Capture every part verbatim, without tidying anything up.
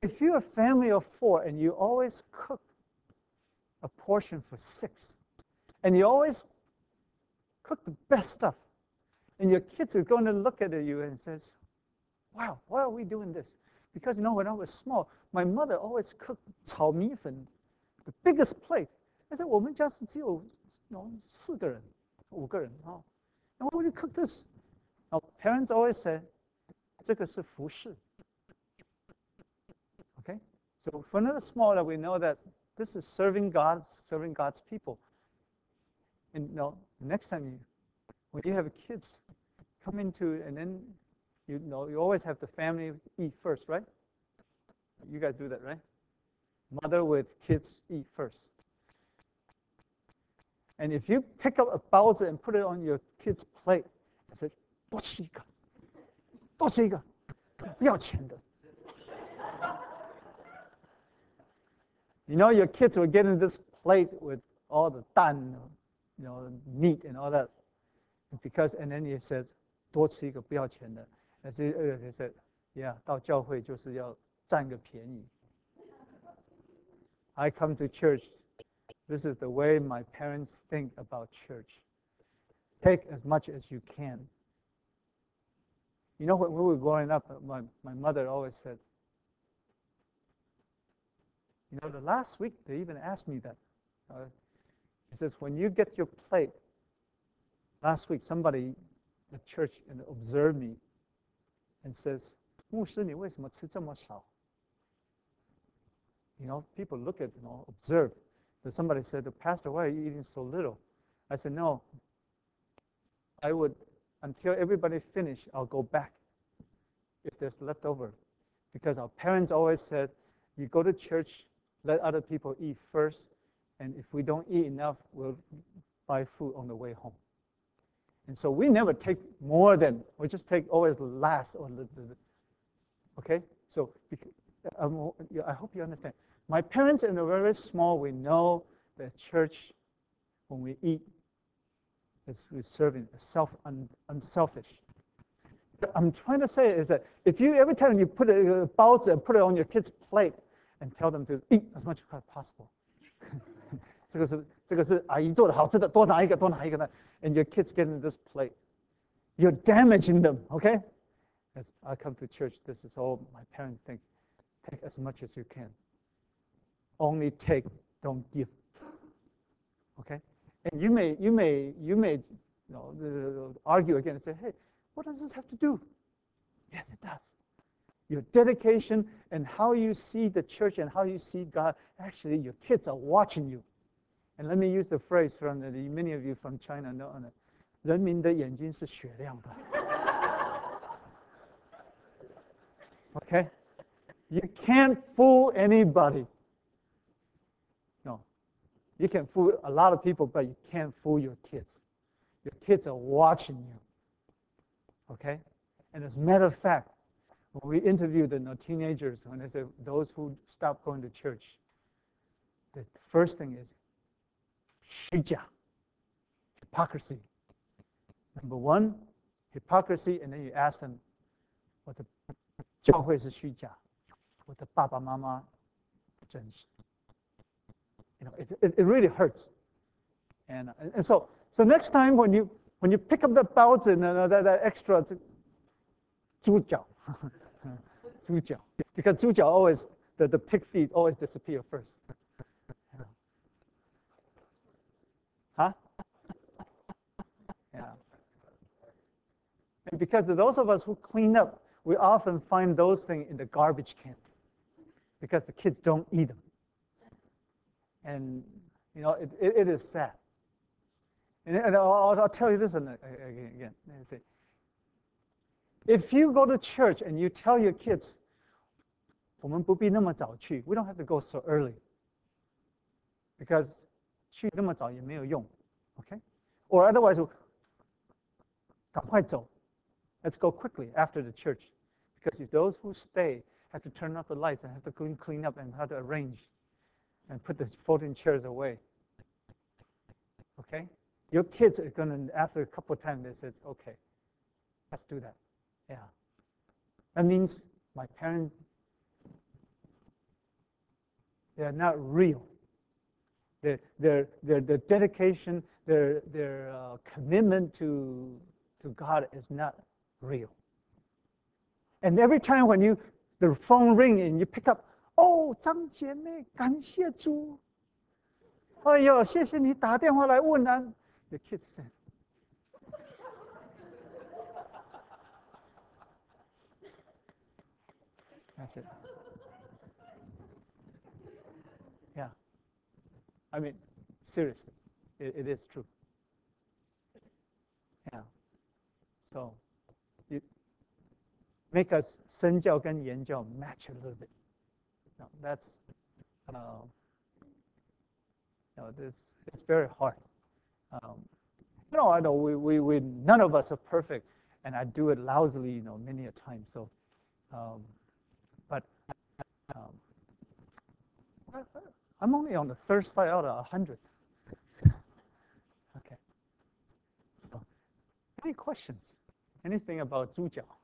if you're a family of four and you always cook a portion for six, and you always cook the best stuff, and your kids are going to look at you and says, wow, why are we doing this? Because, you know, when I was small, my mother always cooked 炒米粉, the biggest plate. I said, 我们家是只有 you know, 四个人, 五个人, huh? And why would you cook this? Now, parents always say, 这个是服侍. Okay? So for another small that we know that this is serving God, serving God's people. And you know, next time you, when you have kids come into, and then you know, you always have the family eat first, right? You guys do that, right? Mother with kids eat first. And if you pick up a baozi and put it on your kid's plate and say, 多吃一个, 多吃一个, 不要钱的. You know, your kids will get in this plate with all the dan, you know, meat and all that. Because, and then he says, 多吃一个不要钱的. And so, uh, he said, yeah, 到教会就是要占个便宜. I come to church. This is the way my parents think about church. Take as much as you can. You know, when we were growing up, my, my mother always said, you know, the last week they even asked me that. Uh, he says, when you get your plate, last week somebody at church and observed me and says, 牧师，你为什么吃这么少? You know, people look at, you know, observe. But somebody said, Pastor, why are you eating so little? I said, no. I would, until everybody finish, I'll go back if there's leftover. Because our parents always said, you go to church, let other people eat first, and if we don't eat enough, we'll buy food on the way home. And so we never take more than, we just take always the last. Or the, the, okay? So um, I hope you understand. My parents, when they were very small, we know that church, when we eat, is we're serving self un, unselfish. What I'm trying to say is that if you every time you put a baozi and put it on your kid's plate and tell them to eat as much as possible, 这个是这个是阿姨做的好吃的，多拿一个，多拿一个呢。And your kids get in this plate, you're damaging them. Okay? As I come to church, this is all my parents think. Take as much as you can. Only take, don't give. Okay? And you may, you may, you may, you know, argue again and say, "Hey, what does this have to do?" Yes, it does. Your dedication and how you see the church and how you see God. Actually, your kids are watching you. And let me use the phrase from the, many of you from China know it. 人民的眼睛是雪亮的. Okay? You can't fool anybody. No. You can fool a lot of people, but you can't fool your kids. Your kids are watching you. Okay? And as a matter of fact, when we interviewed the you know, teenagers, when they say those who stop going to church, the first thing is 虚假, hypocrisy. Number one, hypocrisy, and then you ask them, 我的教会是虚假，我的爸爸妈妈真实. You know, it, it, it really hurts. And, and so, so next time when you when you pick up the baozi and uh, that, that extra 猪脚, 猪脚, because 猪脚 always the, the pig feet always disappear first. Huh? Yeah. And because of those of us who clean up, we often find those things in the garbage can because the kids don't eat them. And, you know, it, it, it is sad. And, and I'll, I'll tell you this again. again. If you go to church and you tell your kids, 我们不必那么早去, we don't have to go so early. Because 去那么早也没有用, okay? Or otherwise, 赶快走. Let's go quickly after the church. Because if those who stay have to turn off the lights and have to clean, clean up and have to arrange and put the folding chairs away. Okay? Your kids are going to, after a couple of times, they say, okay, let's do that. Yeah. That means my parents they are not real. Their, their, their, their dedication, their, their uh, commitment to, to God is not real. And every time when you, the phone ring and you pick up, oh, 张姐妹，感谢主。哎呦，谢谢你打电话来问安。The kids say, that's it. Yeah. I mean, seriously, it, it is true. Yeah. So, you make us 身教跟言教 match a little bit. No, that's, uh, no, this it's very hard. Um, you know, I know we, we, we none of us are perfect, and I do it lousily, you know, many a time. So, um, but um, I'm only on the third slide out of a hundred. Okay. So, any questions? Anything about 猪脚?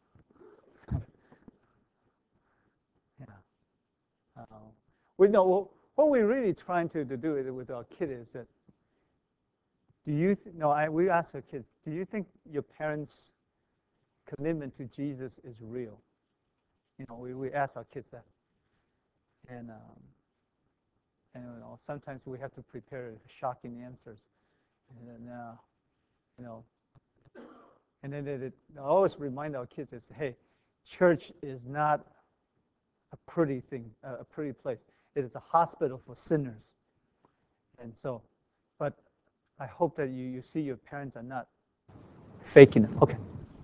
Yeah. Uh, we know what we're really trying to, to do with our kid is that. Do you th- no? I we ask our kids. Do you think your parents' commitment to Jesus is real? You know, we, we ask our kids that, and um, and you know, sometimes we have to prepare shocking answers, and then, uh, you know, and then it, it I always remind our kids is, hey, church is not a pretty thing, a pretty place. It is a hospital for sinners, and so, but I hope that you, you see your parents are not faking it. Okay.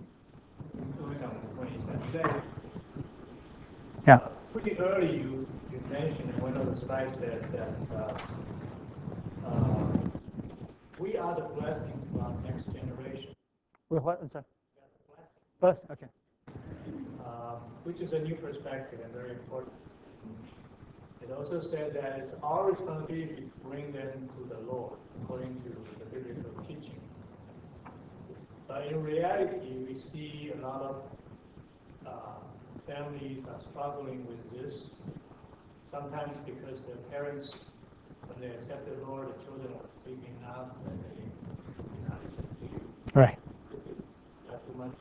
Yeah. Uh, pretty early, you, you mentioned in one of the slides that, that uh, uh, we are the blessing to our next generation. Wait, what? I'm sorry. Blessing. Okay. Um, which is a new perspective and very important. It also said that it's our responsibility to bring them to the Lord, according to the biblical teaching. But in reality, we see a lot of uh, families are struggling with this. Sometimes because their parents, when they accept the Lord, the children are speaking out and they did not listen to you. Right. Not too much.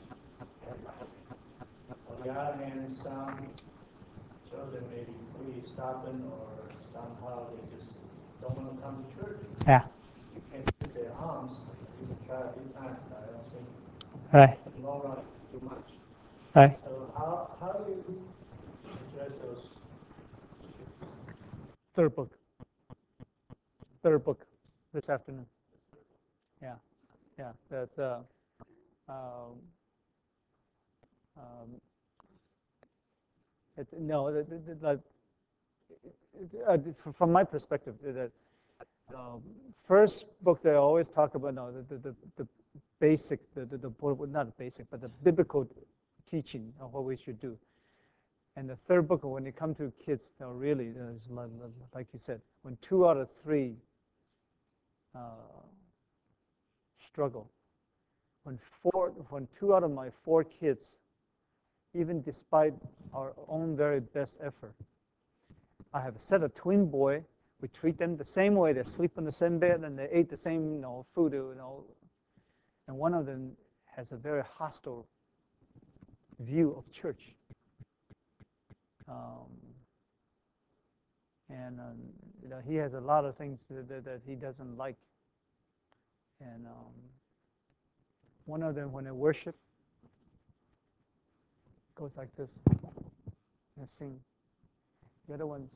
On the other hand, some children may be pretty stubborn or somehow they just don't want to come to church. Yeah. You can't use their arms. You can try a few times, but I don't think Right. in the long run too much. Right. So how, how do you address those? Third book. Third book this afternoon. Yeah. Yeah. That's uh, um, um, it, no, it, it, it, like, uh, from my perspective, that um, first book that I always talk about, no, the, the, the basic, the, the, the, not the basic, but the biblical teaching of what we should do. And the third book, when it comes to kids, you know, really, is like, like you said, when two out of three uh, struggle, when four, when two out of my four kids, even despite our own very best effort, I have a set of twin boy. We treat them the same way. They sleep in the same bed and they ate the same, you know, food, you know. And one of them has a very hostile view of church. Um, and um, you know, he has a lot of things that, that, that he doesn't like. And um, one of them, when they worship, goes like this and sing. The other one,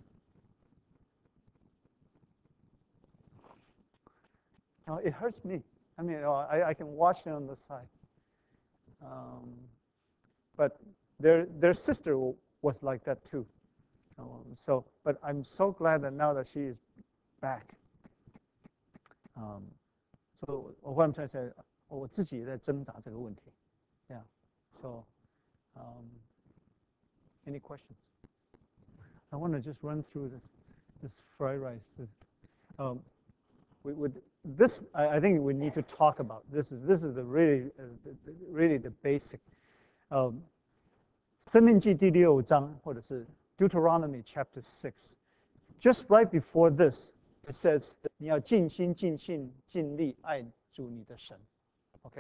you know, it hurts me. I mean, you know, I, I can watch it on the side. Um, but their their sister was like that too. Um, so, but I'm so glad that now that she is back. Um, so what I'm trying to say, 我自己也在挣扎这个问题。Yeah. So, um, any questions? I want to just run through this, this fried rice. This, um, we would this I, I think we need to talk about. This is this is the really uh, the, really the basic. Um, 申命记第六章或者是 Deuteronomy chapter six just right before this, it says 你要尽心尽性尽力爱主你的神。Okay.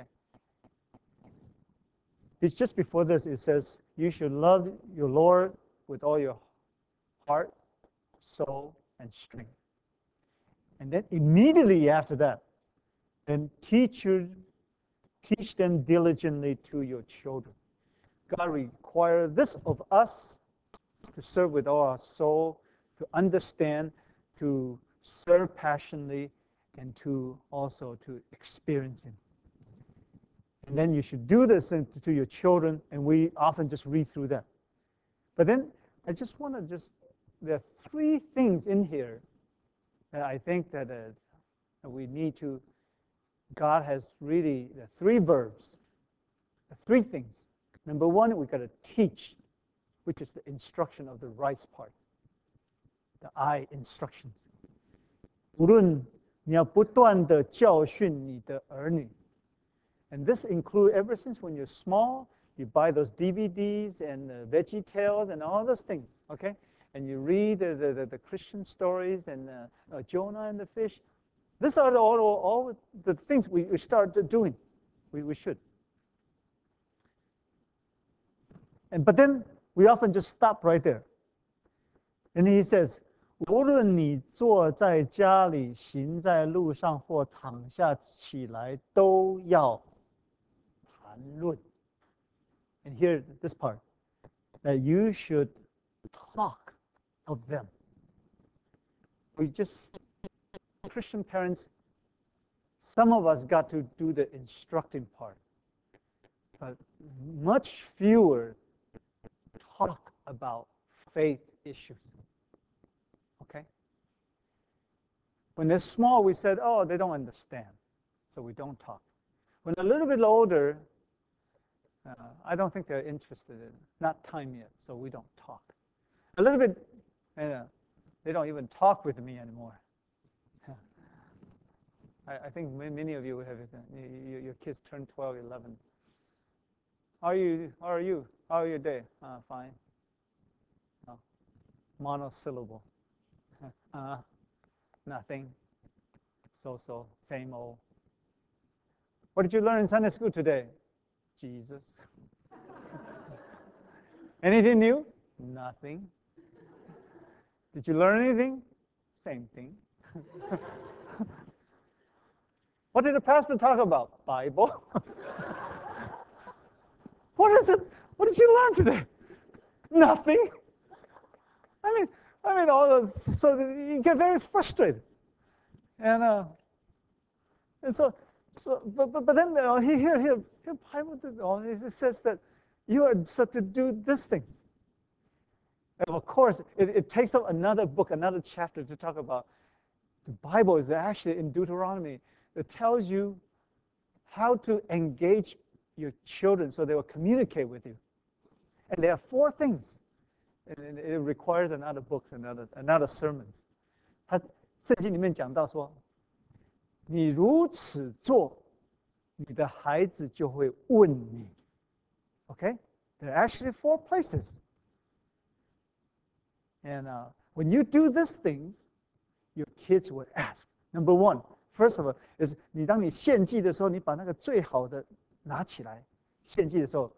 It's just before this, it says you should love your Lord with all your heart, soul, and strength. And then immediately after that, then teach you, teach them diligently to your children. God requires this of us, to serve with all our soul, to understand, to serve passionately, and to also to experience Him. And then you should do this to your children, and we often just read through that. But then I just want to just, there are three things in here that I think that, uh, that we need to, God has really, the three verbs, the three things. Number one, we got to teach, which is the instruction of the rights part, the I instructions. 无论你要不断的教训你的儿女。And this includes, ever since when you're small, you buy those D V Ds and uh, Veggie Tales and all those things, okay? And you read the, the, the, the Christian stories and uh, uh, Jonah and the fish. These are the, all, all the things we, we start doing. We, we should. And, but then we often just stop right there. And he says, 无论你坐在家里、行在路上或躺下起来，都要谈论。And here, this part, that you should talk of them. We just, Christian parents, some of us got to do the instructing part, but much fewer talk about faith issues. Okay? When they're small, we said, oh, they don't understand, so we don't talk. When they're a little bit older, uh, I don't think they're interested in it. Not time yet, so we don't talk. A little bit, you know, they don't even talk with me anymore. I, I think many of you have, your, your kids turn twelve, eleven. How are you? How are you? How are your day? Uh, fine. Oh. Monosyllable. Uh, nothing. So-so, same old. What did you learn in Sunday school today? Jesus. Anything new? Nothing. Did you learn anything? Same thing. What did the pastor talk about? Bible. What is it? What did you learn today? Nothing. I mean, I mean, all those, so you get very frustrated. And uh, and so, so but, but, but then uh, here, here, here, Bible, it says that you are supposed to do these things. And of course, it, it takes up another book, another chapter to talk about. The Bible is actually in Deuteronomy that tells you how to engage your children so they will communicate with you. And there are four things. And it requires another books, another another sermons. 他圣经里面讲到说，你如此做，你的孩子就会问你。Okay, there are actually four places. And uh, when you do these things, your kids will ask. Number one, first of all, is 你当你献祭的时候，你把那个最好的拿起来。献祭的时候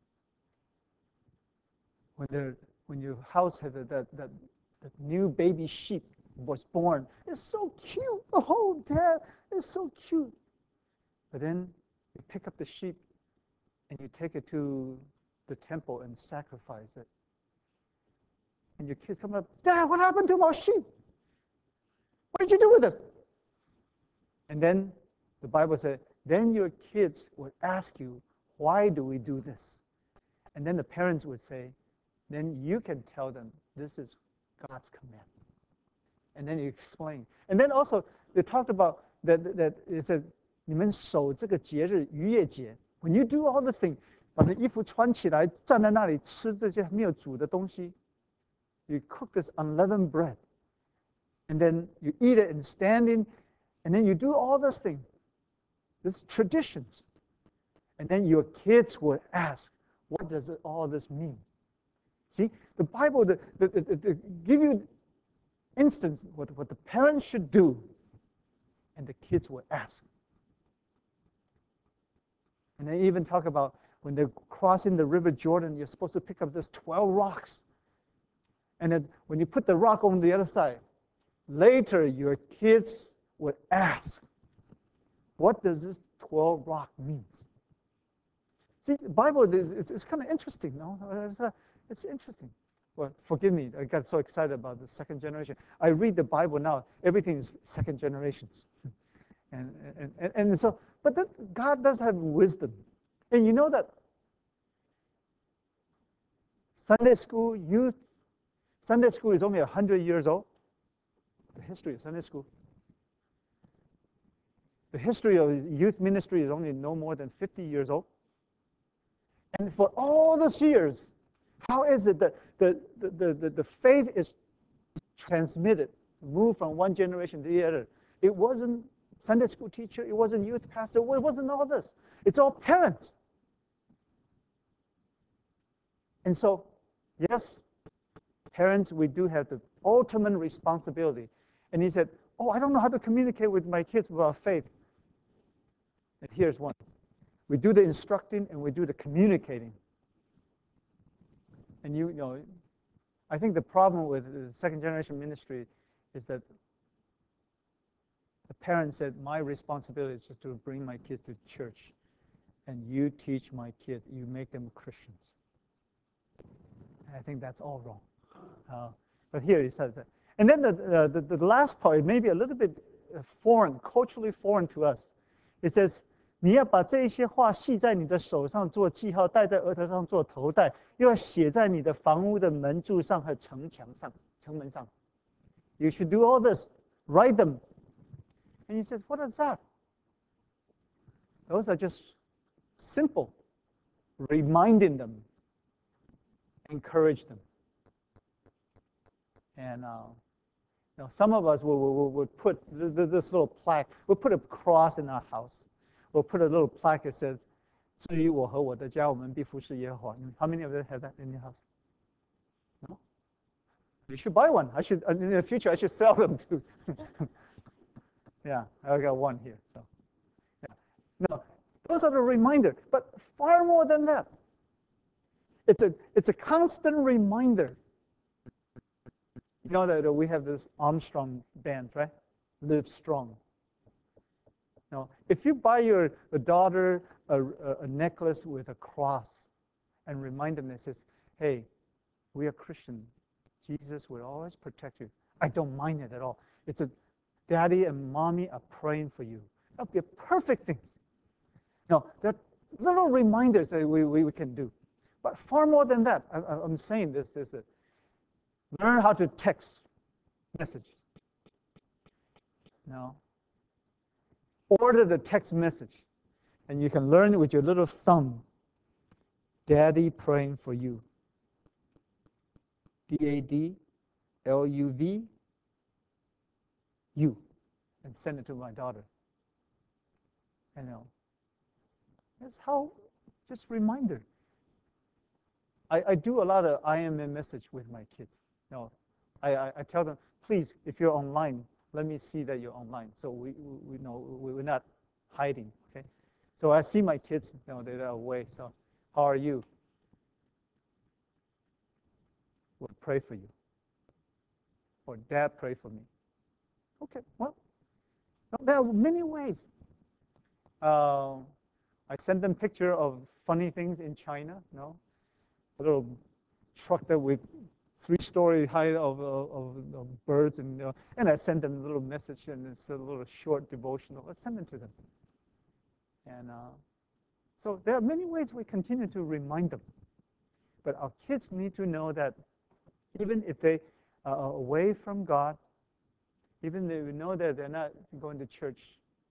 ，when the when your house had that that that new baby sheep was born, it's so cute. Oh, Dad, it's so cute. But then you pick up the sheep and you take it to the temple and sacrifice it. And your kids come up, Dad, what happened to my sheep? What did you do with it? And then the Bible said, then your kids would ask you, why do we do this? And then the parents would say, then you can tell them this is God's command. And then you explain. And then also they talked about that, that it said, 你们守这个节日逾越节 when you do all this thing, 把那衣服穿起来，站在那里吃这些没有煮的东西 you cook this unleavened bread. And then you eat it in standing. And then you do all this thing. These traditions. And then your kids would ask, what does it, all this mean? See, the Bible the, the, the, the give you instance, what, what the parents should do, and the kids will ask. And they even talk about when they're crossing the River Jordan, you're supposed to pick up this twelve rocks. And then when you put the rock on the other side, later your kids would ask, what does this twelve rock mean? See, the Bible, it's, it's kind of interesting, no? It's, uh, it's interesting. Well, forgive me, I got so excited about the second generation. I read the Bible now, everything is second generations. And, and, and, and so, but that, God does have wisdom. And you know that Sunday school, youth, Sunday school is only one hundred years old. The history of Sunday school. The history of youth ministry is only no more than fifty years old. And for all those years, how is it that the, the, the, the faith is transmitted, moved from one generation to the other? It wasn't Sunday school teacher, it wasn't youth pastor, it wasn't all this. It's all parents. And so, yes, parents, we do have the ultimate responsibility. And he said, oh, I don't know how to communicate with my kids about faith. And here's one. We do the instructing and we do the communicating. And you, you know, I think the problem with the second generation ministry is that the parent said, my responsibility is just to bring my kids to church. And you teach my kids, you make them Christians. And I think that's all wrong. Uh, but here he says that. And then the, uh, the, the last part, maybe a little bit foreign, culturally foreign to us. It says, 你要把这一些话系在你的手上做记号，戴在额头上做头带，又要写在你的房屋的门柱上和城墙上、城门上。You should do all this, write them. And he says, what is that? Those are just simple, reminding them, encourage them. And uh, you know, some of us will, will, will put this little plaque, we'll put a cross in our house. We'll put a little plaque that says, 至于我和我的家，我们必服侍耶和华. How many of you have that in your house? No? You should buy one. I should, in the future, I should sell them too. Yeah, I got one here. So, yeah. No, those are the reminder. But far more than that, it's a, it's a constant reminder. You know that we have this Armstrong band, right? Live Strong. Now, if you buy your daughter a, a, a necklace with a cross and remind them that says, hey, we are Christian. Jesus will always protect you. I don't mind it at all. It's a daddy and mommy are praying for you. That would be a perfect thing. Now, there are little reminders that we, we, we can do. But far more than that, I, I'm saying this, this is learn how to text messages. Now, order the text message, and you can learn it with your little thumb. Daddy praying for you. D A D L U V, you, and send it to my daughter. You know, that's how, just reminder. I, I do a lot of I M M message with my kids. No, I, I, I tell them, please, if you're online, let me see that you're online. So we, we, we know we're not hiding, okay? So I see my kids, you know, they're away. So how are you? We'll pray for you. Or Dad, pray for me. Okay, well, there are many ways. Uh, I send them picture of funny things in China, you know, a little truck that with three-story height of, of, of birds, and, uh, and I send them a little message, and it's a little short devotional. I send them to them. And uh, so there are many ways we continue to remind them. But our kids need to know that even if they are away from God, even if we know that they're not going to church,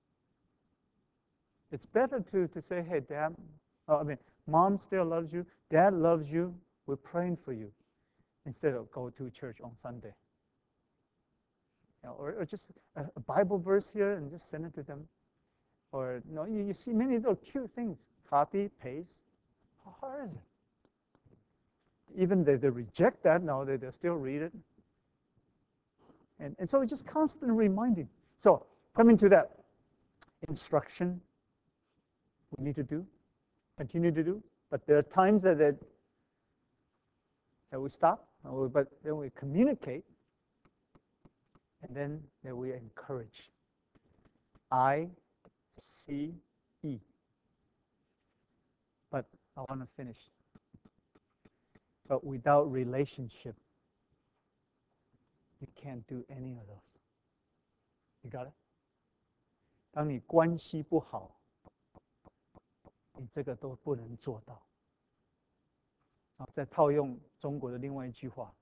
it's better to, to say, hey, Dad, uh, I mean, Mom still loves you, Dad loves you, we're praying for you, instead of go to church on Sunday. You know, or, or just a, a Bible verse here and just send it to them. Or you know, you, you see many little cute things. Copy, paste. How hard is it? Even if they reject that, no, they, they still read it. And, and so it's just constant reminding. So coming to that instruction we need to do, continue to do, but there are times that, that, that we stop, but then we communicate, and then that we encourage. I C E. But I want to finish. But without relationship, you can't do any of those. You got it? 当你关系不好，你这个都不能做到。然后再套用中国的另外一句话：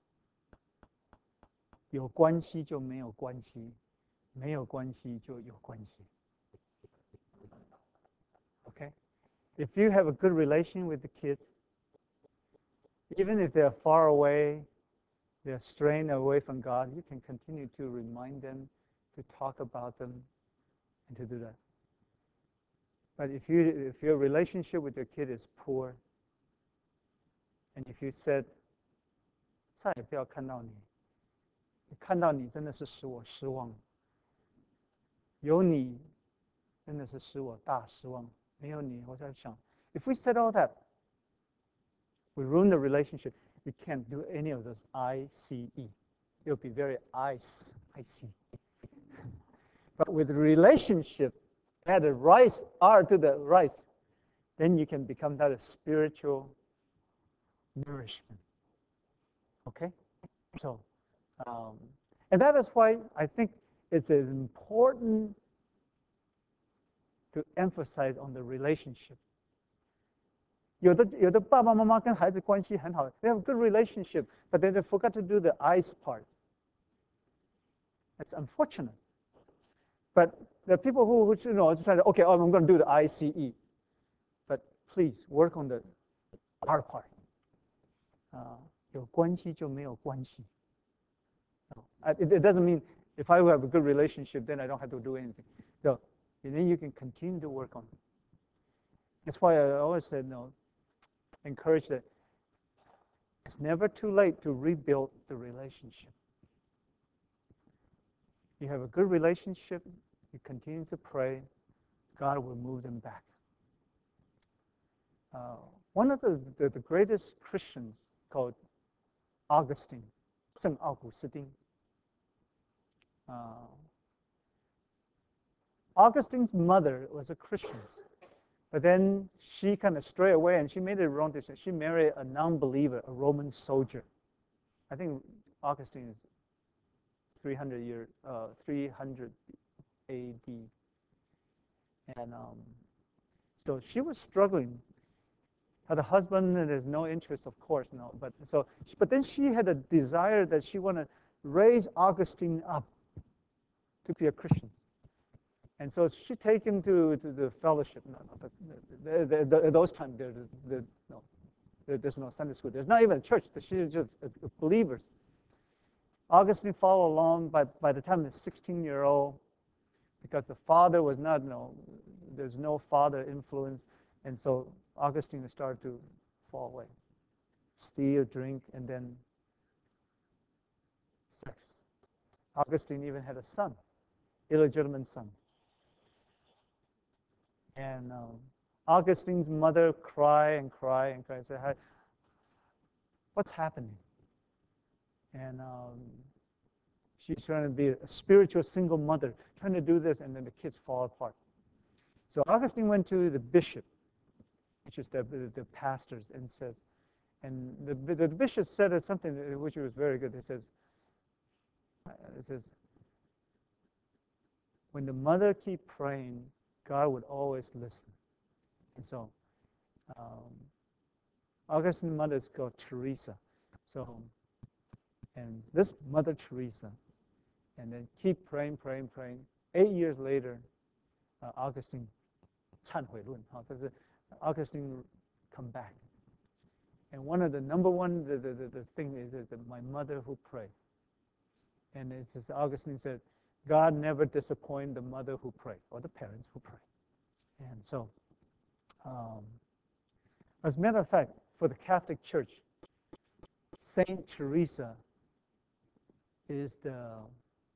有关系就没有关系，没有关系就有关系。Okay? If you have a good relation with the kids, even if they're far away, they're straying away from God, you can continue to remind them, to talk about them, and to do that. But if you if your relationship with your kid is poor, and if you said, 再也不要看到你，看到你真的是使我失望，有你真的是使我大失望，没有你，我在想 if we said all that, we ruin the relationship. You can't do any of those I C E. You'll be very ice, icy. But with relationship, add a rice, R to the rice, then you can become that a spiritual nourishment. Okay? So, um, and that is why I think it's important to emphasize on the relationship. 有的有的爸爸妈妈跟孩子关系很好 they have a good relationship, but then they forgot to do the ice part. It's unfortunate. But there are people who, who you know, decide, okay, oh, I'm going to do the I C E. But please work on the R part. 啊，有关系就没有关系。It, it doesn't mean if I have a good relationship, then I don't have to do anything. No, and then you can continue to work on it. That's why I always said, no, encourage that it's never too late to rebuild the relationship. You have a good relationship, you continue to pray, God will move them back. Uh, one of the, the, the greatest Christians called Augustine, 圣奥古斯丁. Uh, Augustine's mother was a Christian, but then she kind of strayed away and she made a wrong decision. She married a non-believer, a Roman soldier. I think Augustine is three hundred year, uh, three hundred A D, and um, so she was struggling. Had a husband, and there's no interest, of course, no. But so, but then she had a desire that she want to raise Augustine up to be a Christian, and so she take him to, to the fellowship. No, no, the, the, the, the, those times there, the, the, no, there, there's no Sunday school. There's not even a church. She's just uh, believers. Augustine followed along. But by the time the sixteen-year-old, because the father was not, no, there's no father influence, and so Augustine started to fall away, steal, drink, and then sex. Augustine even had a son, illegitimate son. And um, Augustine's mother cried and cried and cried and said, hey, what's happening? And um, she's trying to be a spiritual single mother, trying to do this, and then the kids fall apart. So Augustine went to the bishop, which is the, the, the pastors, and says, and the, the bishop said something which was very good. He says, it says, when the mother keep praying, God would always listen. And so, um, Augustine's mother is called Teresa. So, and this Mother Teresa, and then keep praying, praying, praying. Eight years later, uh, Augustine, 忏悔论, Augustine come back. And one of the number one, the, the, the, the thing is that my mother who prayed. And it says, Augustine said, God never disappoints the mother who pray, or the parents who pray. And so, um, as a matter of fact, for the Catholic Church, Saint Teresa is the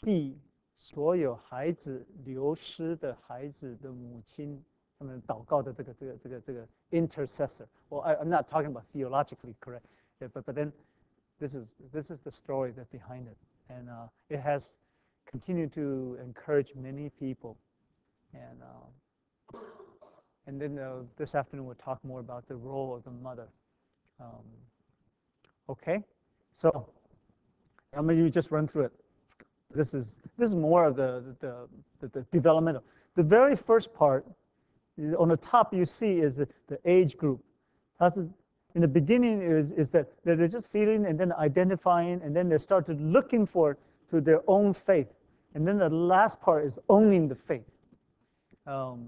替所有孩子流失的孩子的母亲，他们祷告的这个这个这个这个 intercessor. Well, I, I'm not talking about theologically correct, yeah, but but then this is this is the story that behind it, and uh, it has continued to encourage many people, and uh, and then uh, this afternoon we'll talk more about the role of the mother. Um, okay, so I'm going to just run through it. This is this is more of the the, the, the developmental. The very first part, on the top you see is the, the age group. That's a, in the beginning is is that they're just feeling and then identifying, and then they started looking for to their own faith, and then the last part is owning the faith. Um,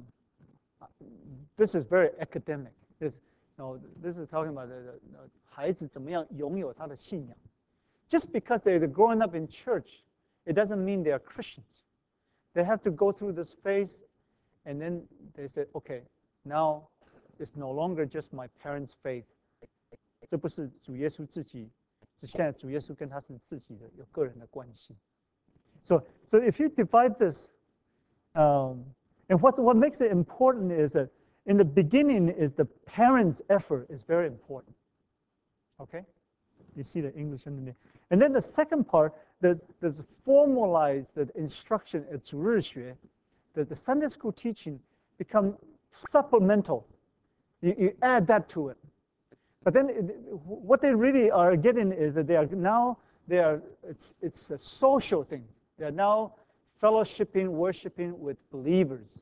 this is very academic. This, no, this is talking about the, the 孩子怎么样拥有他的信仰。Just because they're growing up in church, it doesn't mean they are Christians. They have to go through this phase, and then they say, okay, now it's no longer just my parents' faith. 这不是主耶稣自己，是现在主耶稣跟他是自己的有个人的关系。So, so if you divide this, um, and what what makes it important is that in the beginning is the parents' effort is very important. Okay, you see the English underneath, and then the second part, that there's formalized the instruction at 主日学, that the Sunday school teaching become supplemental. You, you add that to it. But then it, what they really are getting is that they are now, they are, it's, it's a social thing. They are now fellowshipping, worshiping with believers.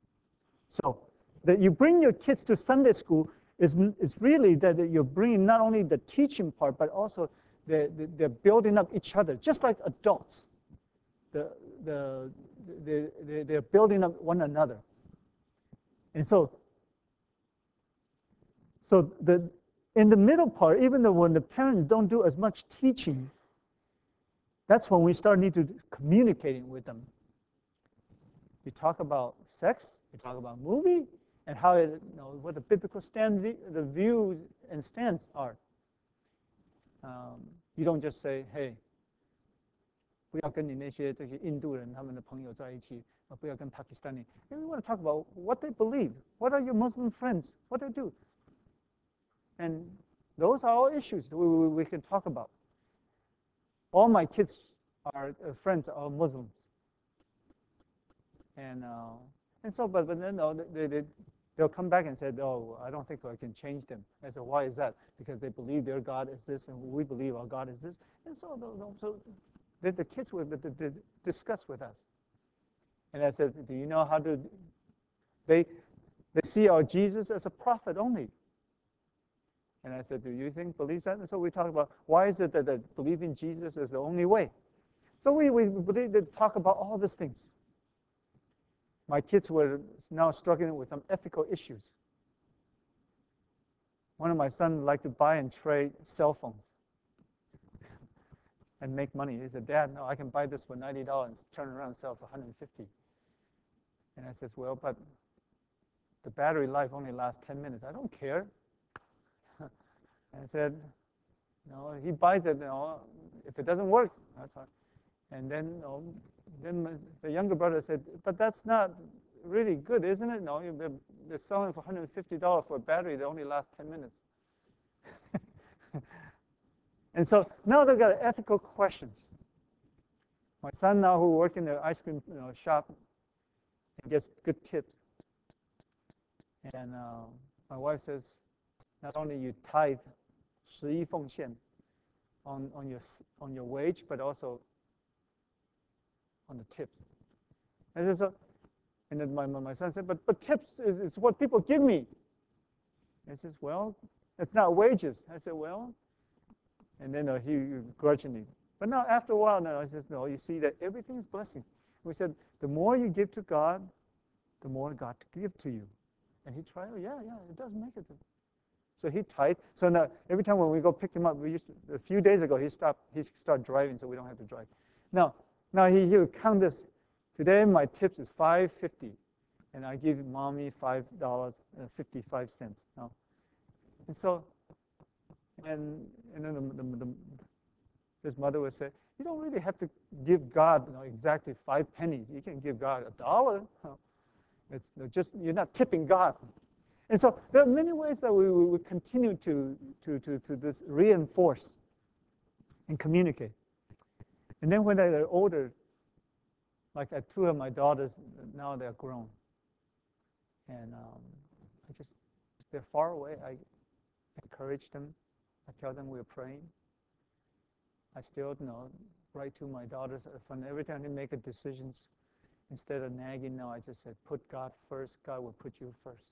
So that you bring your kids to Sunday school is, is really that you're bringing not only the teaching part, but also they're, they're building up each other, just like adults. The, the, the, they're building up one another. And so, so the, in the middle part, even though when the parents don't do as much teaching, that's when we start need to communicating with them. We talk about sex, we talk about movie, and how it, you know, what the biblical stand, the views and stance are. Um, you don't just say, hey, 不要跟你那些这些印度人他们的朋友在一起，不要跟 Pakistani. And we want to talk about what they believe. What are your Muslim friends? What they do? And those are all issues we, we, we can talk about. All my kids are uh, friends are Muslims. And uh, and so, but, but then no, they, they, they'll come back and say, oh, I don't think I can change them. I said, why is that? Because they believe their God is this, and we believe our God is this. And so, so the, the kids would discuss with us. And I said, do you know how to, they, they see our Jesus as a prophet only. And I said, do you think, believe that? And so we talked about, why is it that, that believing Jesus is the only way? So we, we, we talk about all these things. My kids were now struggling with some ethical issues. One of my sons liked to buy and trade cell phones and make money. He said, Dad, no, I can buy this for ninety dollars and turn around and sell it for one hundred fifty dollars. And I said, well, but the battery life only lasts ten minutes. I don't care. And I said, no, he buys it. You know, if it doesn't work, that's fine. And then, you know, then the younger brother said, but that's not really good, isn't it? No, they're, they're selling for one hundred fifty dollars for a battery that only lasts ten minutes. And so now they've got ethical questions. My son now, who works in the ice cream you know, shop, and gets good tips. And uh, my wife says, not only you tithe 十一奉献 on, on, your, on your wage, but also on the tips. And, so, and then my, my son said, but, but tips is, is what people give me. I says, well, it's not wages. I said, well, and then uh, he grudgingly. But now after a while, now I says, no, you see that everything is blessing. We said, the more you give to God, the more God to give to you. And he tried, oh, yeah, yeah, it does make it. So he tithed. So now every time when we go pick him up, we used to, a few days ago, he stopped, he started driving so we don't have to drive. Now, now he, he would count this. Today my tips is five fifty, and I give mommy five dollars and fifty-five cents. No, and so, and and then the, the, the his mother would say, you don't really have to give God, you know, exactly five pennies. You can give God a dollar. It's just, you're not tipping God. And so there are many ways that we, we continue to, to, to, to this reinforce and communicate. And then when they're older, like I two of my daughters, now they're grown. And um, I just, they're far away. I encourage them. I tell them we're praying. I still, you know, write to my daughters from every time they make a decisions. Instead of nagging, no, I just said, put God first. God will put you first.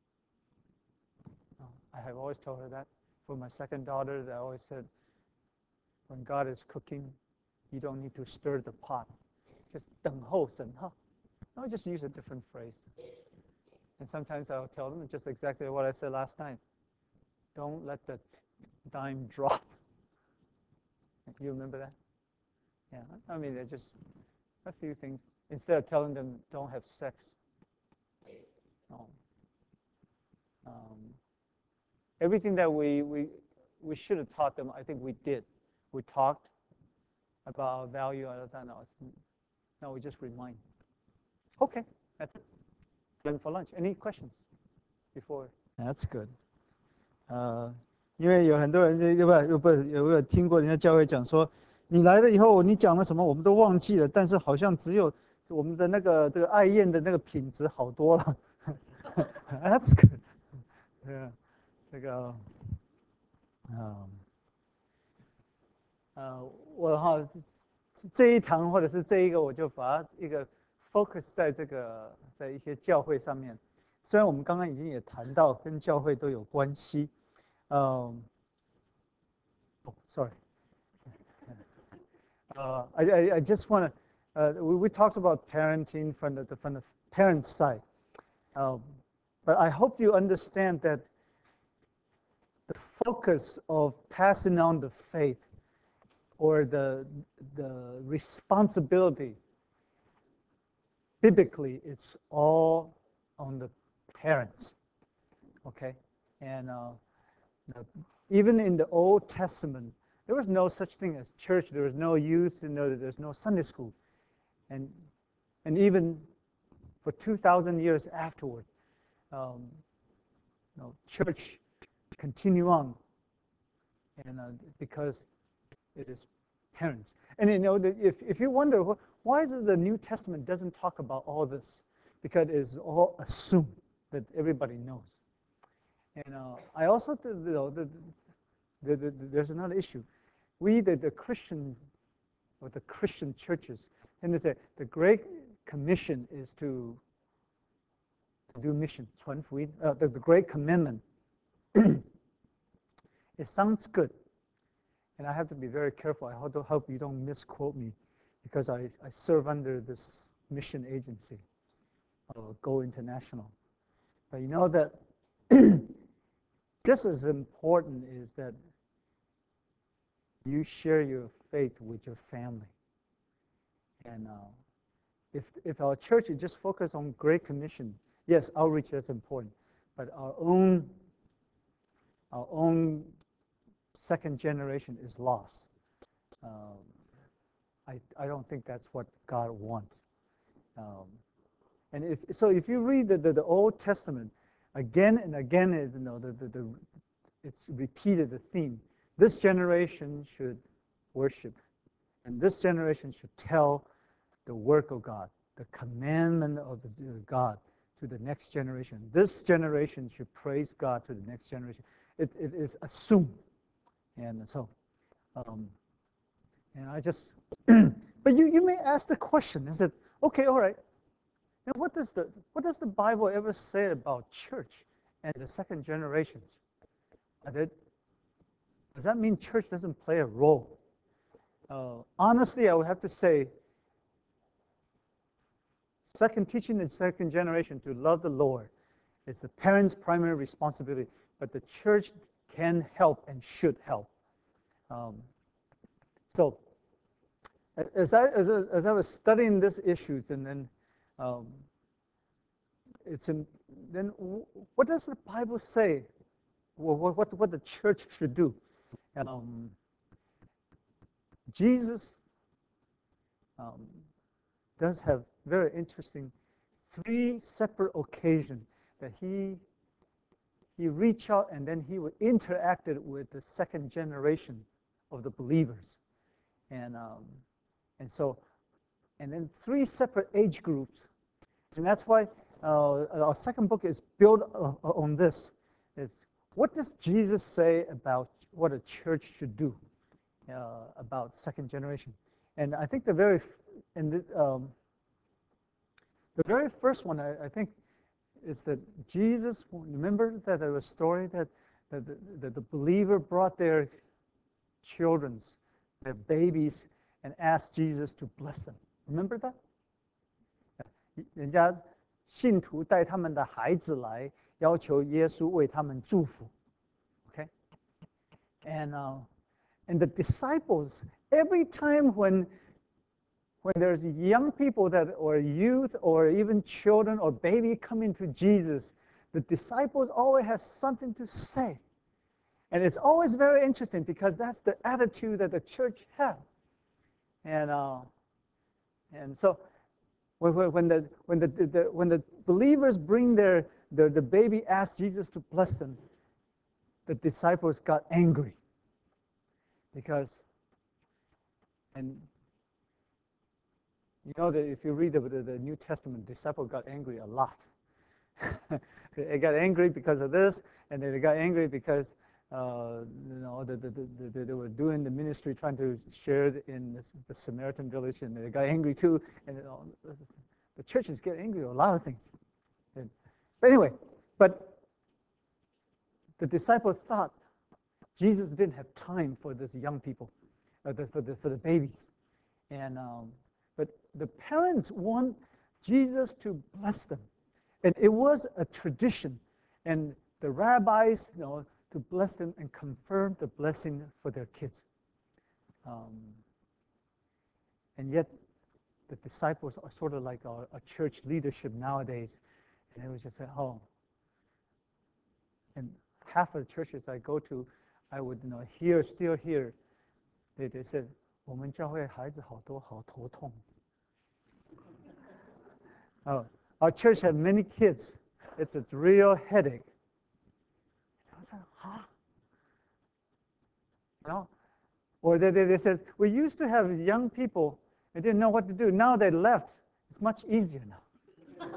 I have always told her that. For my second daughter, I always said, when God is cooking, you don't need to stir the pot. Just 等候神哈. I'll just use a different phrase. And sometimes I'll tell them just exactly what I said last night. Don't let the dime drop. You remember that? Yeah, I mean, they're just a few things. Instead of telling them don't have sex. No. Um, everything that we, we, we should have taught them, I think we did. We talked about our value. No, no, we just remind. Okay, that's it. Then for lunch. Any questions before? That's good. 呃，因为有很多人就不不有没有听过人家教会讲说，你来了以后你讲了什么我们都忘记了，但是好像只有我们的那个这个爱宴的那个品质好多了。That's good. 对啊，这个，嗯，呃，我哈这一堂或者是这一个，我就把它一个 focus 在这个在一些教会上面。虽然我们刚刚已经也谈到跟教会都有关系，嗯，哦 ，sorry， uh, I, I I just want to uh, we we talked about parenting from the from the parents' side, um, but I hope you understand that the focus of passing on the faith or the the responsibility biblically it's all on the parents, okay? And uh, even in the Old Testament, there was no such thing as church. There was no youth, you know, there's no Sunday school. And, and even for two thousand years afterward, um, you know, church continue on, and uh, because it is parents. And you know, if, if you wonder, why is it the New Testament doesn't talk about all this? Because it is all assumed that everybody knows. And uh, I also, you know, the, the, the, there's another issue. We, the, the Christian, or the Christian churches, and they say the Great Commission is to, to do mission, 传福音, uh, the, the Great Commandment. It sounds good. And I have to be very careful. I hope, hope you don't misquote me, because I, I serve under this mission agency, uh, Go International. But you know that just as important is that you share your faith with your family. And uh, if, if our church is just focused on Great Commission, yes, outreach is important, but our own, our own second generation is lost. Um, I, I don't think that's what God wants. Um, and if, so if you read the, the, the Old Testament, again and again, you know, the, the, the, it's repeated the theme. This generation should worship, and this generation should tell the work of God, the commandment of the, uh, God to the next generation. This generation should praise God to the next generation. It, it is assumed. And so, um, and I just, but you, you may ask the question, is it, okay, all right, now what does the, what does the Bible ever say about church and the second generations? It, does that mean church doesn't play a role? Uh, honestly, I would have to say, second teaching the second generation to love the Lord is the parents' primary responsibility, but the church can help and should help. Um, so, as I, as, I, as I was studying these issues, and then um, it's in, then what does the Bible say? What, what, what the church should do? Um, Jesus um, does have very interesting three separate occasions that he he reached out and then he would interacted with the second generation of the believers, and um, and so and then three separate age groups, and that's why uh, our second book is built uh, on this. It's what does Jesus say about what a church should do uh, about second generation, and I think the very and the, um, the very first one I, I think is that Jesus. Remember that there was a story that that the, that the believer brought their children's their babies and asked Jesus to bless them. Remember that? 人家信徒带他们的孩子来，要求耶稣为他们祝福。Okay, and uh, and the disciples every time when when there's young people that or youth or even children or baby coming to Jesus, the disciples always have something to say, and it's always very interesting because that's the attitude that the church has, and uh, and so. When, when, the, when, the, the, when the believers bring their, the, the baby, ask Jesus to bless them, the disciples got angry. Because, and you know that if you read the, the, the New Testament, disciples got angry a lot. They got angry because of this, and they got angry because uh, you know the, the, the, the, they were doing the ministry, trying to share it in this, the Samaritan village, and they got angry too. And you know, the churches get angry at a lot of things. And, but anyway, but the disciples thought Jesus didn't have time for these young people, uh, the, for the for the babies, and um, but the parents want Jesus to bless them. And it was a tradition, and the rabbis, you know, to bless them and confirm the blessing for their kids. Um, and yet, the disciples are sort of like our, our church leadership nowadays, and they would just say, "Oh." And half of the churches I go to, I would, you know, hear, still hear, they they said, 我们教会孩子好多好头痛. Oh. Our church had many kids. It's a real headache. I was like, huh? You know? Or they, they, they said, we used to have young people and didn't know what to do. Now they left. It's much easier now.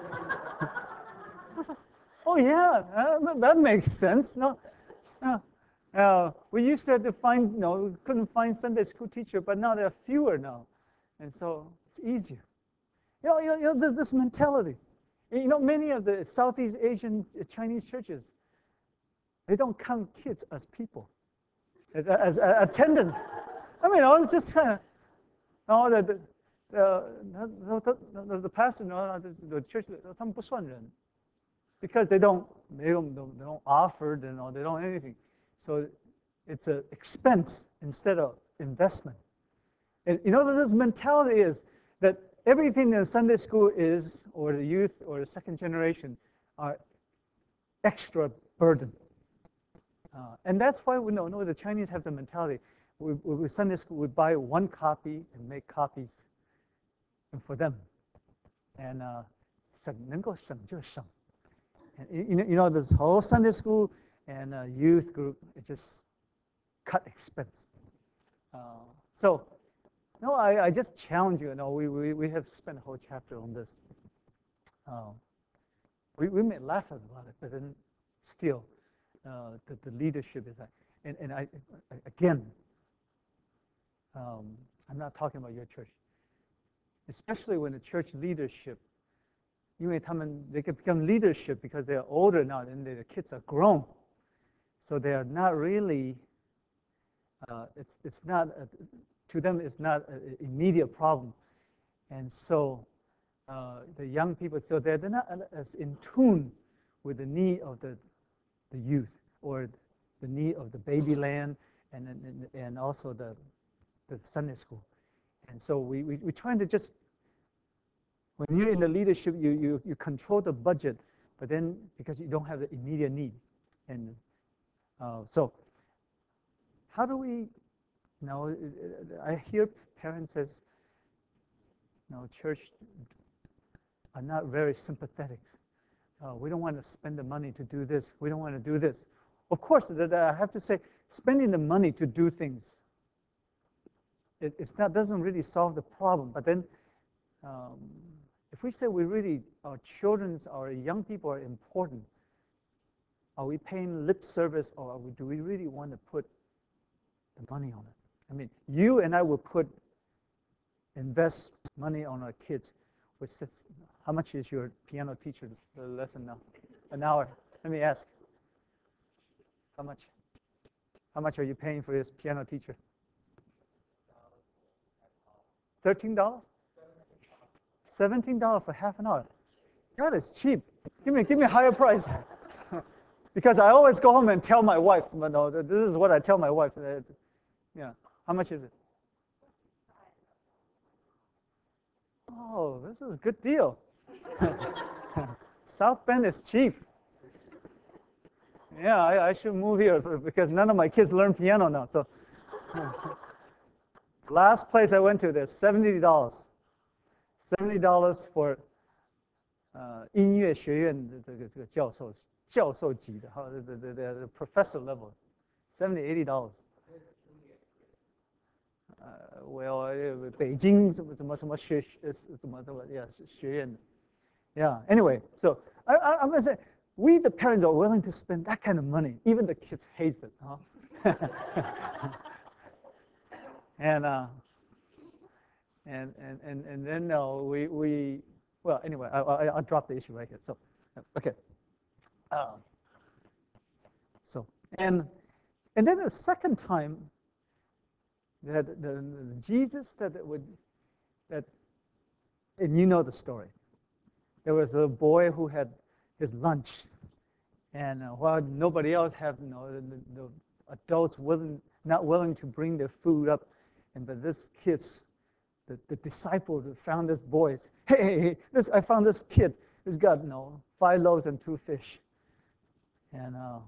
Like, oh, yeah, uh, that makes sense. No, no. Uh, we used to have to find, you know, couldn't find Sunday school teacher, but now there are fewer now. And so it's easier. You know, you know this mentality. You know, many of the Southeast Asian Chinese churches, they don't count kids as people, as, as uh, attendants. I mean, it's just kind of, oh, the, the, the, the, the pastor, no, the, the church, 他们不算人, because they don't, they don't, they don't offer, you know, they don't anything. So it's an expense instead of investment. And you know, this mentality is that everything in Sunday school is, or the youth, or the second generation, are extra burden. Uh, and that's why we know, know the Chinese have the mentality. We, we, with Sunday school, we buy one copy and make copies for them. And uh, 省能够省就省. And you know, you know, this whole Sunday school and uh, youth group, it just cut expense. Uh, so. No, I, I just challenge you. No, we, we, we have spent a whole chapter on this. Uh, we, we may laugh about it, but then still, uh, the, the leadership is that. And, and I, again, um, I'm not talking about your church. Especially when the church leadership, 因为他们, they can become leadership because they're older now and the kids are grown. So they are not really, uh, it's, it's not, a, to them, it's not an immediate problem. And so uh, the young people, so they're, they're not as in tune with the need of the, the youth or the need of the baby land and, and, and also the, the Sunday school. And so we, we, we're trying to just, when you're in the leadership, you, you, you control the budget, but then because you don't have the immediate need. And uh, so how do we No, it- it- I hear parents says, no, church are not very sympathetic. Uh, we don't want to spend the money to do this. We don't want to do this. Of course, th- th- I have to say, spending the money to do things, it it's not, doesn't really solve the problem. But then, um, if we say we really, our children, our young people are important, are we paying lip service, or are we, do we really want to put the money on it? I mean, you and I will put, invest money on our kids. Which says, how much is your piano teacher the lesson now? An hour. Let me ask. How much? How much are you paying for this piano teacher? Thirteen dollars? Seventeen dollars for half an hour. That is cheap. Give me, give me a higher price. Because I always go home and tell my wife. No, this is what I tell my wife. Yeah. How much is it? Oh, this is a good deal. South Bend is cheap. Yeah, I, I should move here because none of my kids learn piano now. So, last place I went to, there's seventy dollars. seventy dollars for 呃音乐学院的这个这个教授教授级的哈，the the the professor level, seventy eighty dollars. 呃，我要北京什么什么什么学呃怎么怎么呀学院的。Yeah. Anyway, so I, I, I'm going to say, we the parents are willing to spend that kind of money. Even the kids hate it, huh? and, uh, and and and and then uh, we we well anyway, I, I I'll drop the issue right here. So, okay. Um, so and and then the second time that the, the Jesus that would that and you know the story. There was a boy who had his lunch, and uh, while nobody else had, you know, the, the adults willing, not willing to bring their food up, and but this kid's, the, the disciple found this boy. Hey, hey, hey, this I found this kid. He's got, you know, five loaves and two fish, and uh,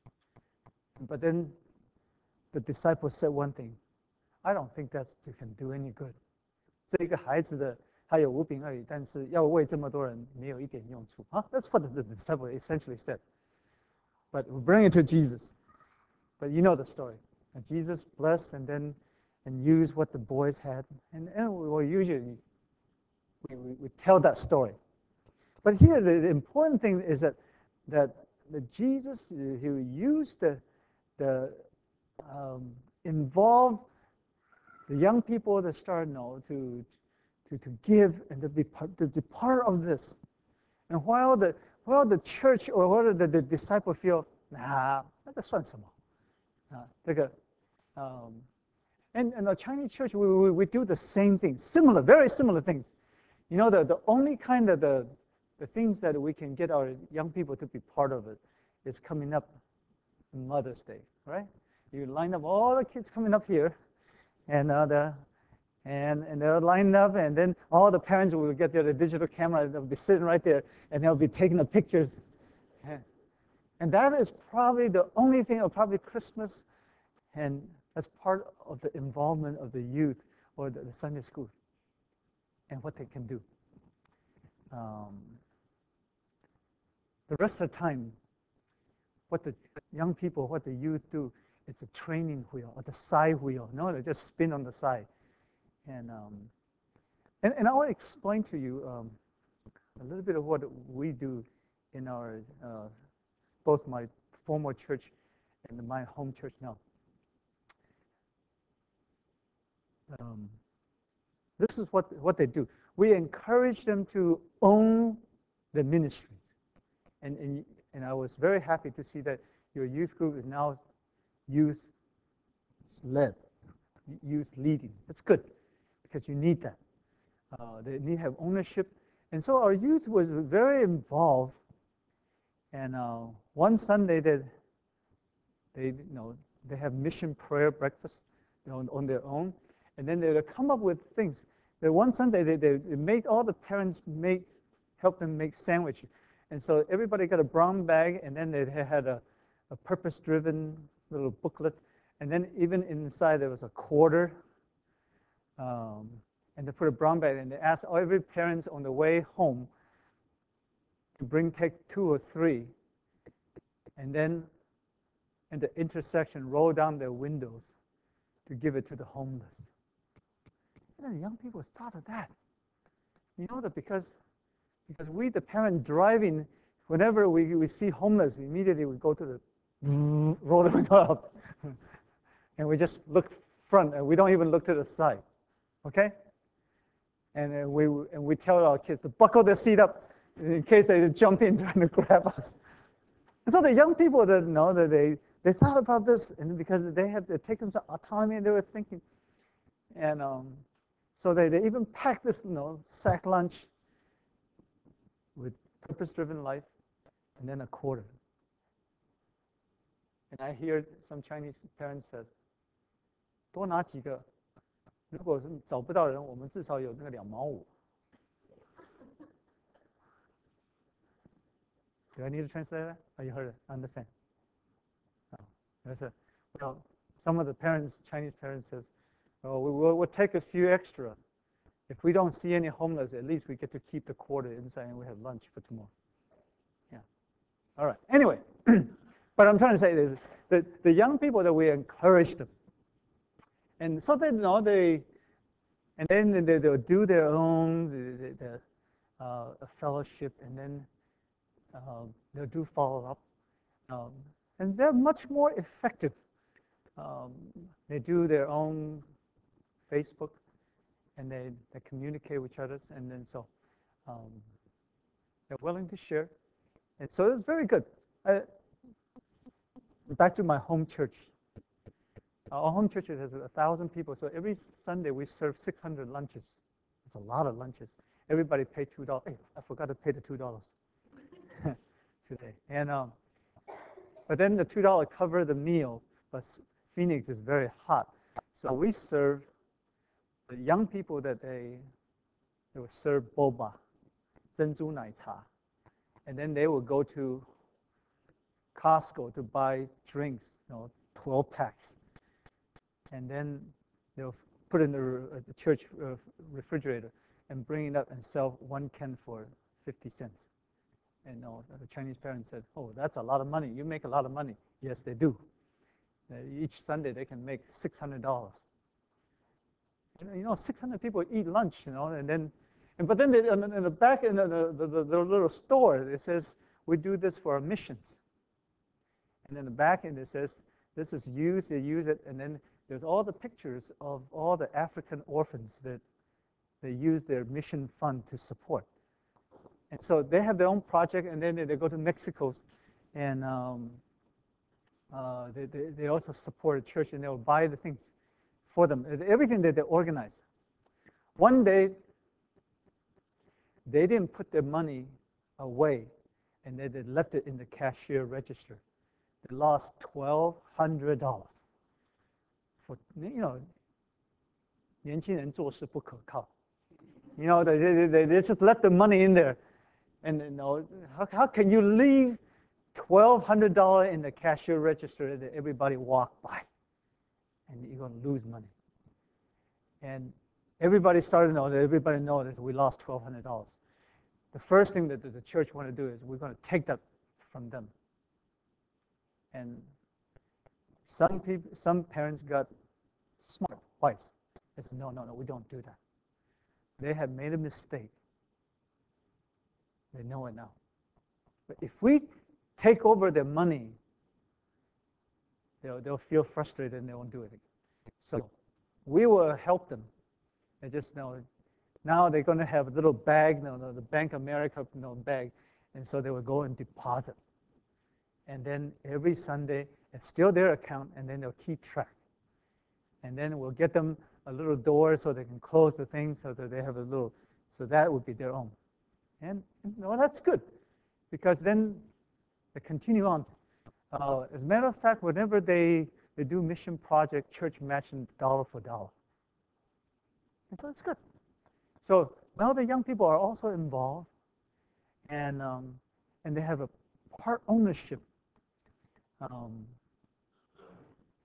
but then the disciple said one thing. I don't think that can do any good. 这个孩子的。他有五饼二鱼，但是要喂这么多人，没有一点用处。Huh? That's what the disciple essentially said. But we bring it to Jesus. But you know the story. And Jesus blessed and then and used what the boys had. And, and we will usually we, we, we tell that story. But here the, the important thing is that that the Jesus who used the the um, involve the young people to start know to To, to give and to be part, to be part of this. And while the, while the church or while the, the disciple feel, nah, 那个算什么? Uh, 这个, um, and in the Chinese church, we, we, we do the same thing, similar, very similar things. You know, the, the only kind of the, the things that we can get our young people to be part of it is coming up Mother's Day, right? You line up all the kids coming up here, and uh, the And, and they're lined up, and then all the parents will get their digital camera, they'll be sitting right there, and they'll be taking the pictures. And that is probably the only thing, or probably Christmas, and that's part of the involvement of the youth or the, the Sunday school and what they can do. Um, the rest of the time, what the young people, what the youth do, it's a training wheel or the side wheel. No, they just spin on the side. And, um, and, and I'll explain to you um, a little bit of what we do in our, uh, both my former church and my home church now. Um, this is what, what they do. We encourage them to own the ministries. And, and, and I was very happy to see that your youth group is now youth-led, youth leading. That's good. Because you need that. Uh, they need to have ownership. And so our youth was very involved. And uh, one Sunday they, they, you know, they have mission prayer breakfast, you know, on their own. And then they would come up with things. That one Sunday they, they, they made all the parents make, help them make sandwiches. And so everybody got a brown bag, and then they had a, a purpose-driven little booklet. And then even inside there was a quarter. Um, and they put a brown bag, and they asked every parent on the way home to bring, take two or three, and then in the intersection, roll down their windows to give it to the homeless. And then the young people thought of that. You know that because, because we, the parent driving, whenever we, we see homeless, we immediately we go to the, roll the window up. And we just look front, and we don't even look to the side, okay? And uh, we, and we tell our kids to buckle their seat up in case they jump in trying to grab us. And so the young people that know that they, they thought about this, and because they had to take some autonomy, and they were thinking. And um, so they, they even packed this, you know, sack lunch with purpose-driven life, and then a quarter. And I hear some Chinese parents says, 多拿几个，如果是找不到人，我们至少有那个两毛五。Do I need to translate that? Oh, you heard it. I understand. Oh, that's it. Well, some of the parents, Chinese parents, says, "Oh, we'll, we'll take a few extra. If we don't see any homeless, at least we get to keep the quarter inside, and we have lunch for tomorrow." Yeah. All right. Anyway, but I'm trying to say is that the young people that we encourage them, and so they you know they, and then they, they'll do their own the, the, the uh, a fellowship, and then. Um, they'll do follow-up, um, and they're much more effective. Um, they do their own Facebook, and they, they communicate with each other, and then so um, they're willing to share. And so it's very good. I, back to my home church. Our home church has a thousand people, so every Sunday we serve six hundred lunches. It's a lot of lunches. Everybody paid two dollars. Hey, I forgot to pay the two dollars. Today, and um, but then the two dollar cover the meal. But Phoenix is very hot, so we serve the young people that they they would serve boba, 珍珠奶茶, and then they would go to Costco to buy drinks, you know, twelve packs, and then they'll put it in the, uh, the church uh, refrigerator and bring it up and sell one can for fifty cents. And you know, the Chinese parents said, "Oh, that's a lot of money. You make a lot of money." Yes, they do. Uh, each Sunday they can make six hundred dollars. You know, six hundred people eat lunch, you know, and then, and but then they, in the back in the, the, the, the little store, it says, "We do this for our missions." And then the back end it says, "This is used." They use it, and then there's all the pictures of all the African orphans that they use their mission fund to support. And so they have their own project, and then they go to Mexico, and um, uh, they, they, they also support a church, and they'll buy the things for them, everything that they organize. One day, they didn't put their money away, and they, they left it in the cashier register. They lost twelve hundred dollars. For, you know, 年轻人做事不可靠. You know, they, they, they, they just let the money in there. And you know, how, how can you leave twelve hundred dollars in the cashier register that everybody walk by? And you're going to lose money. And everybody started to know that everybody knows that we lost twelve hundred dollars. The first thing that the church want to do is we're going to take that from them. And some people, some parents got smart, wise. They said, no, no, no, we don't do that. They had made a mistake. They know it now. But if we take over their money, they'll, they'll feel frustrated and they won't do it again. So we will help them. They just know now they're going to have a little bag, you know, the Bank of America you know, bag, and so they will go and deposit. And then every Sunday, it's still their account, and then they'll keep track. And then we'll get them a little door so they can close the thing so that they have a little, so that would be their own. And well, that's good, because then they continue on. Uh, as a matter of fact, whenever they, they do mission project, church matching dollar for dollar. And so it's good. So now the young people are also involved, and, um, and they have a part ownership. Um,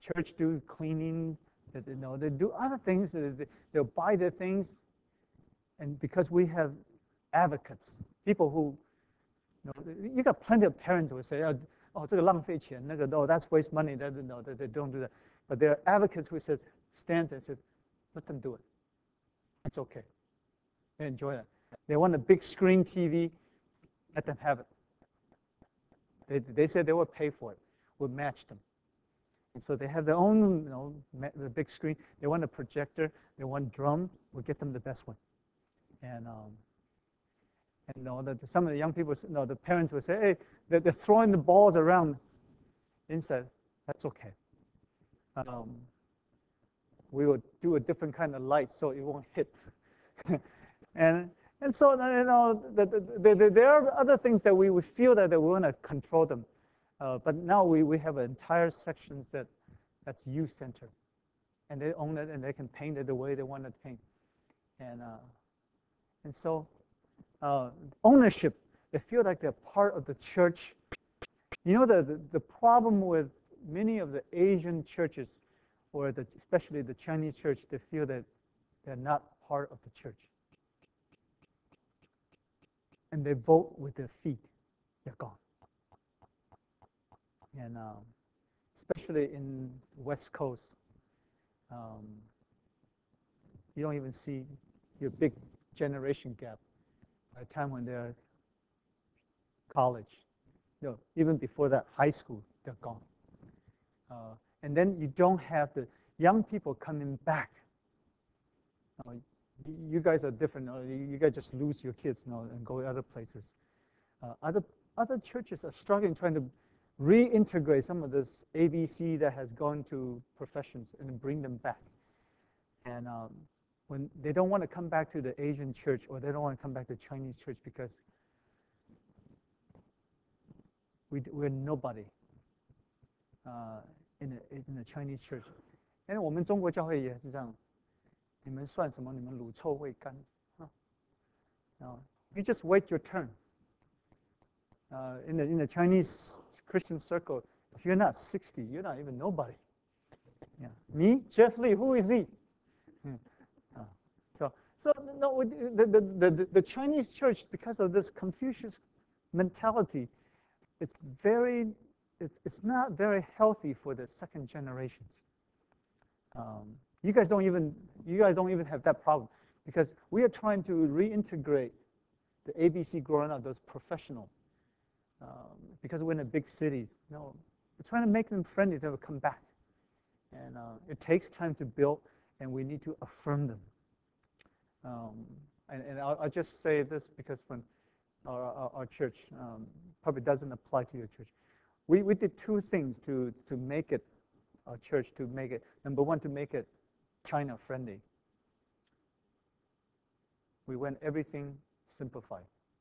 church do cleaning, that, you know, they do other things, they, they'll buy their things. And because we have advocates, people who, you know, you got plenty of parents who will say, oh, oh 这个浪费钱, oh, that's waste money, that, no, they, they don't do that. But there are advocates who says, stands and says, let them do it. It's okay. They enjoy it. They want a big screen T V, let them have it. They, they said they will pay for it. We'll match them. And so they have their own, you know, the big screen. They want a projector. They want drum. We'll get them the best one. And um, and you know, the, some of the young people, you know, the parents would say, hey, they're, they're throwing the balls around inside. That's okay. Um, we will do a different kind of light so it won't hit. and and so you know, the, the, the, there are other things that we, we feel that, that we want to control them. Uh, but now we, we have entire sections that that's youth center, and they own it and they can paint it the way they want to paint. And uh, and so uh, ownership, they feel like they're part of the church. You know, the, the, the problem with many of the Asian churches, or the, especially the Chinese church, they feel that they're not part of the church. And they vote with their feet. They're gone. And um, especially in West Coast, um, you don't even see your big generation gap by the time when they're college. You know, even before that, high school, they're gone. Uh, and then you don't have the young people coming back. Uh, you guys are different. Uh, you guys just lose your kids, you know, and go other places. Uh, other other churches are struggling trying to reintegrate some of this A B C that has gone to professions and bring them back. And um, when they don't want to come back to the Asian church, or they don't want to come back to Chinese church because we, we're nobody uh, in, the, in the Chinese church. And 我们中国教会也是这样，你们算什么？你们乳臭未干。No, you just wait your turn. Uh, in the in the Chinese Christian circle, if you're not sixty, you're not even nobody. Yeah. Me, Jeff Lee, who is he? Hmm. Uh, so so no, the, the the the Chinese church, because of this Confucius mentality, it's very it's it's not very healthy for the second generations. Um, you guys don't even you guys don't even have that problem, because we are trying to reintegrate the A B C growing up, those professional. Um, because we're in the big cities, you know, we're trying to make them friendly to come back. And uh, it takes time to build, and we need to affirm them. Um, and and I'll, I'll just say this because when our, our, our church um, probably doesn't apply to your church. We, we did two things to, to make it, our church, to make it, number one, to make it China friendly. We went everything simplified.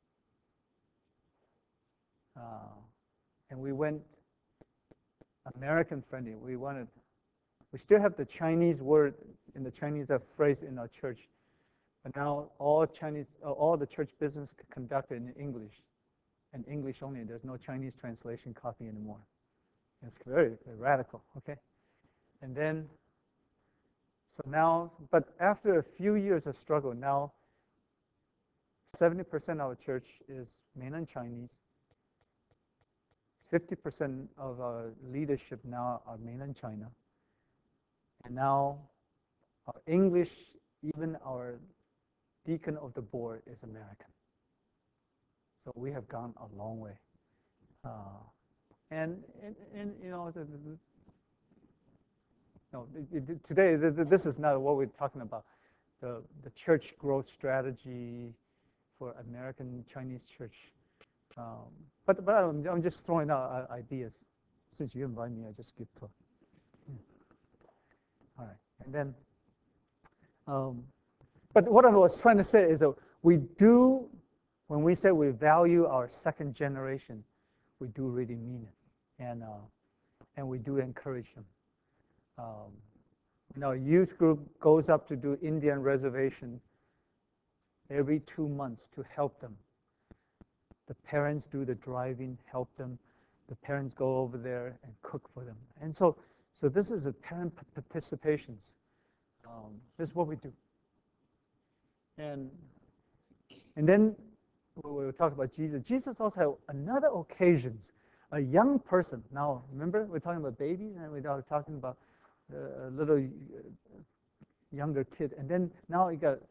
Uh, and we went American friendly. We wanted, we still have the Chinese word in the Chinese phrase in our church, but now all Chinese, uh, all the church business conducted in English, and English only. There's no Chinese translation copy anymore. It's very, very radical, okay? And then, so now, but after a few years of struggle, now seventy percent of our church is mainland Chinese. fifty percent of our leadership now are mainland China. And now our English, even our deacon of the board is American. So we have gone a long way. Uh, and, and, and, you know, the, the, the, no, it, it, today, the, the, this is not what we're talking about. The, the church growth strategy for American Chinese church. Um, but but I'm, I'm just throwing out uh, ideas. Since you invite me, I just give talk. Yeah. All right, and then, um, but what I was trying to say is that we do, when we say we value our second generation, we do really mean it, and uh, and we do encourage them. Um, you know, youth group goes up to do Indian reservation every two months to help them. The parents do the driving, help them. The parents go over there and cook for them. And so So this is a parent participations. Um, this is what we do. And, and then we were talking about Jesus. Jesus also had another occasions. A young person. Now, remember, we're talking about babies, and we're talking about uh, a little younger kid. And then now you got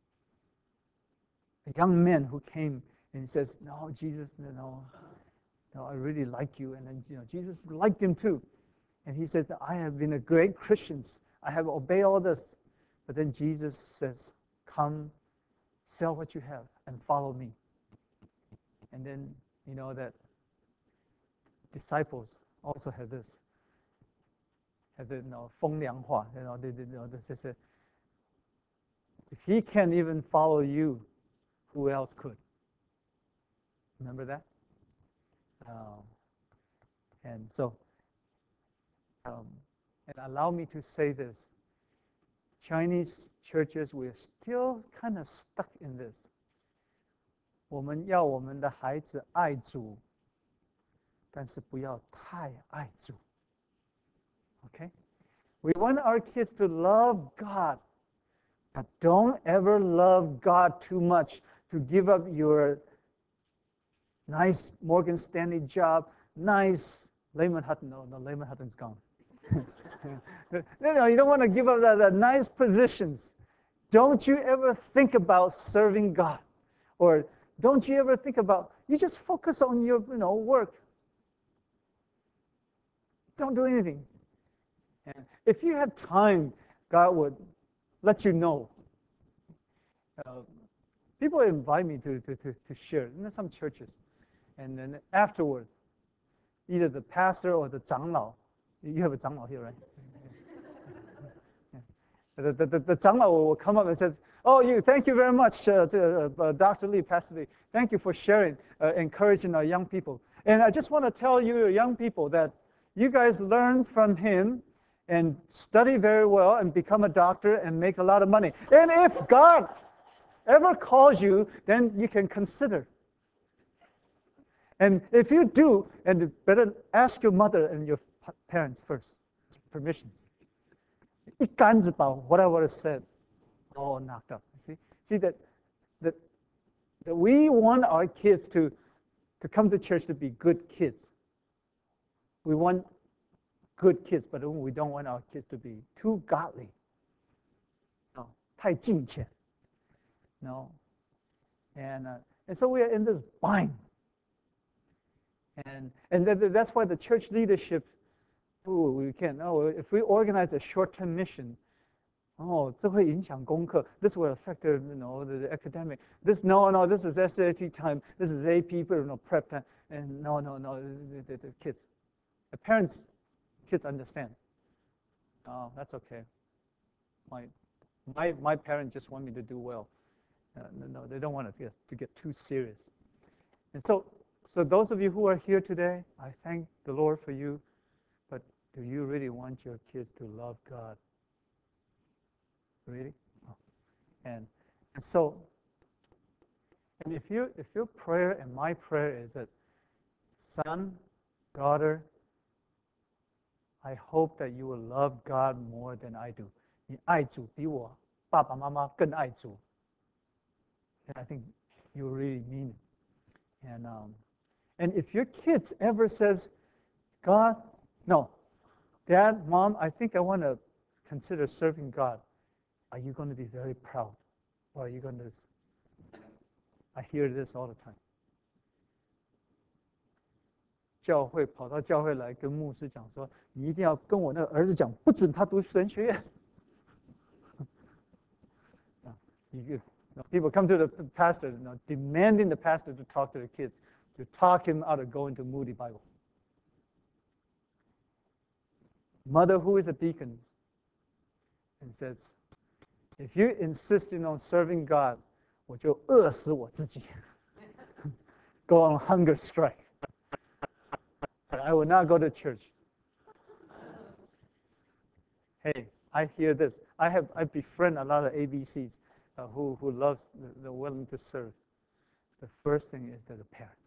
a young man who came and he says, no, Jesus, you know, no, I really like you. And then, you know, Jesus liked him too. And he said, I have been a great Christian. I have obeyed all this. But then Jesus says, come, sell what you have and follow me. And then, you know, that disciples also have this, have the, you know, 风凉话, you know, they, they, you know, they say, if he can't even follow you, who else could? Remember that? Um, and so, um, and allow me to say this. Chinese churches, we're still kind of stuck in this. 我们要我们的孩子爱主，但是不要太爱主。Okay? We want our kids to love God, but don't ever love God too much to give up your nice Morgan Stanley job, nice Lehman Hutton. No, no, Lehman Hutton's gone. No, no, you don't want to give up that, that nice positions. Don't you ever think about serving God, or don't you ever think about, you just focus on your, you know, work. Don't do anything. And if you have time, God would let you know. Uh, people invite me to, to, to, to share in some churches. And then afterward, either the pastor or the 长老, you have a 长老here, right? The, the, the, the 长老will come up and says, oh, you, thank you very much, uh, to, uh, Doctor Lee, Pastor Lee. Thank you for sharing, uh, encouraging our young people. And I just want to tell you, young people, that you guys learn from him and study very well and become a doctor and make a lot of money. And if God ever calls you, then you can consider. And if you do, and better ask your mother and your parents first, permissions. 一竿子把 what I would have said all knocked up. See, see that, that, that we want our kids to, to come to church to be good kids. We want good kids, but we don't want our kids to be too godly. No, 太敬虔. No. And, uh, and so we are in this bind. And, and th that's why the church leadership, ooh, we can't, no, if we organize a short-term mission, oh, 这会影响功课. This will affect the, you know, the, the academic. This, no, no, this is S A T time. This is A P, you know, prep time. And no, no, no, the, the, the kids. The parents, kids understand. Oh, that's okay. My, my, my parents just want me to do well. Uh, no, no, they don't want to get, to get too serious. And so, so those of you who are here today, I thank the Lord for you. But do you really want your kids to love God? Really? Oh. And, and so, and if, you, if your prayer and my prayer is that, son, daughter, I hope that you will love God more than I do. 你爱主比我爸爸妈妈更爱主. And I think you really mean it. And, um, and if your kids ever says, God, no, Dad, Mom, I think I want to consider serving God, are you going to be very proud? Or are you going to, I hear this all the time. 教会跑到教会来跟牧师讲说，你一定要跟我那个儿子讲，不准他读神学院。you, people come to the pastor, you know, demanding the pastor to talk to the kids, to talk him out of going to Moody Bible. Mother who is a deacon and says, if you're insisting on serving God, 我就饿死我自己. Go on hunger strike. I will not go to church. Hey, I hear this. I have I befriend a lot of A B Cs uh, who who loves, they're willing to serve. The first thing is that the parents.